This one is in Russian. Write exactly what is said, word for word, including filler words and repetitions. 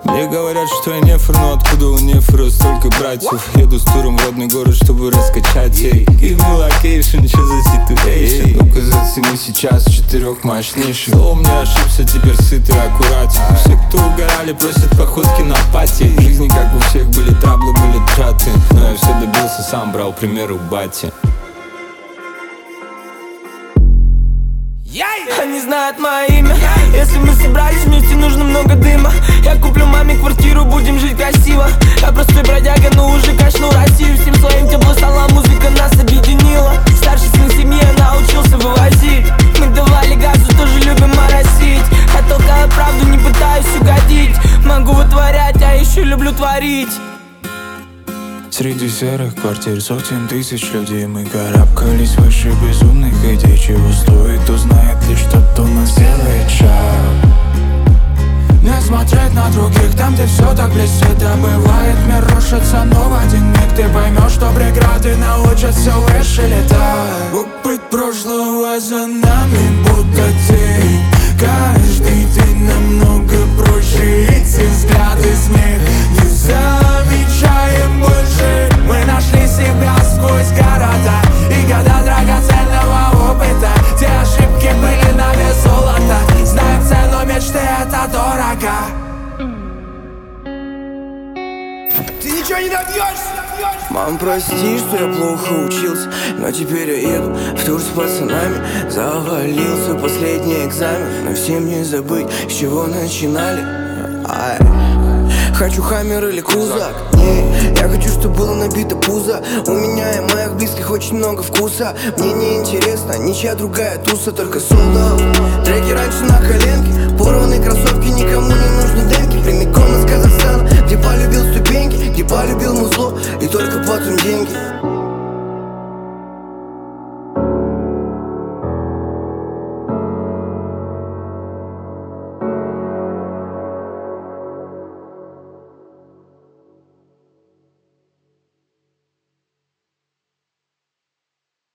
Мне говорят, что я нефр, но откуда у нефра столько братьев? Еду с туром в родной город, чтобы раскачать, ей. Give me location, что за ситуация? Ну-ка зацени сейчас четырех мощнейших. Словом не ошибся, теперь сытый аккуратен. Все, кто угорали, просят походки на пати. В жизни, как у всех, были траблы, были траты, но я все добился, сам брал пример у бати. Они знают мое имя. Если мы собрались вместе, нужно много дыма. Я куплю маме квартиру, будем жить красиво. Я простой бродяга, но уже качнул Россию. Всем своим тепло стала, музыка нас объединила. Старший сын семьи, я научился вывозить. Мы давали газу, тоже любим моросить. Я толкаю правду, не пытаюсь угодить. Могу вытворять, а еще люблю творить. Среди серых квартир сотен тысяч людей мы карабкались выше безумных идей. Чего стоит узнает лишь тот, кто нас делает шаг. Не смотреть на других, там где все так блестит. А бывает мир рушится, но в один миг ты поймешь, что преграды научат все выше летать. Опыт прошлого за нами будто тень. Каждый день намного проще, эти взгляды смех не замечаем больше. Мы нашли себя сквозь города и года драгоценного опыта. Те ошибки были на вес золота. Знаем цену мечты, это дорого. Ты ничего не добьешься. Мам, прости, что я плохо учился, но теперь я еду в тур с пацанами. Завалился последний экзамен, но всем не забыть, с чего начинали. Ай. Хочу хаммер или крузак. Не, я хочу, чтобы было набито пузо. У меня и моих близких очень много вкуса. Мне не интересно ничья другая туса, только солдат. Треки раньше на коленке, порванный кроссовок.